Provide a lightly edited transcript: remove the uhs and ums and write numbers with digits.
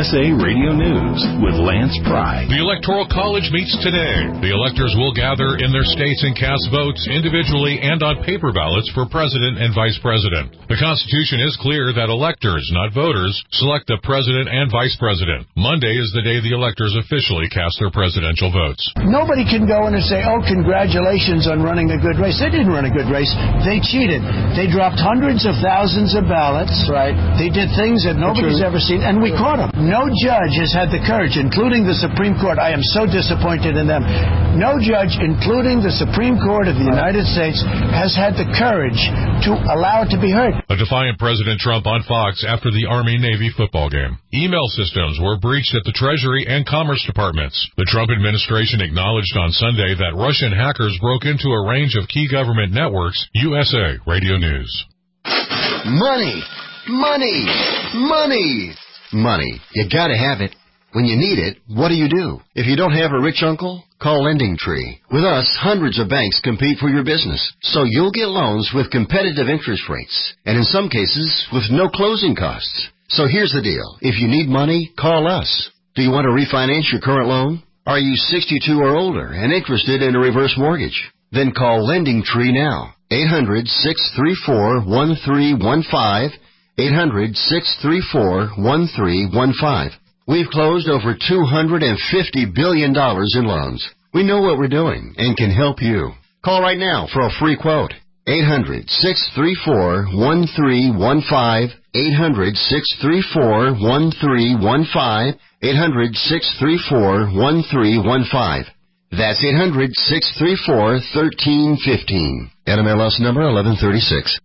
USA Radio News with Lance Pry. The Electoral College meets today. The electors will gather in their states and cast votes individually and on paper ballots for president and vice president. The Constitution is clear that electors, not voters, select the president and vice president. Monday is the day the electors officially cast their presidential votes. Nobody can go in and say, oh, congratulations on running a good race. They didn't run a good race. They cheated. They dropped hundreds of thousands of ballots. Right. They did things that nobody's ever seen, and we caught them. No judge has had the courage, including the Supreme Court. I am so disappointed in them. No judge, including the Supreme Court of the United States, has had the courage to allow it to be heard. A defiant President Trump on Fox after the Army-Navy football game. Email systems were breached at the Treasury and Commerce departments. The Trump administration acknowledged on Sunday that Russian hackers broke into a range of key government networks. USA Radio News. Money! Money! Money! Money. You gotta have it. When you need it, what do? If you don't have a rich uncle, call LendingTree. With us, hundreds of banks compete for your business, so you'll get loans with competitive interest rates, and in some cases, with no closing costs. So here's the deal. If you need money, call us. Do you want to refinance your current loan? Are you 62 or older and interested in a reverse mortgage? Then call LendingTree now. 800-634-1315. 800-634-1315. We've closed over $250 billion in loans. We know what we're doing and can help you. Call right now for a free quote. 800-634-1315. 800-634-1315. 800-634-1315. That's 800-634-1315. NMLS number 1136.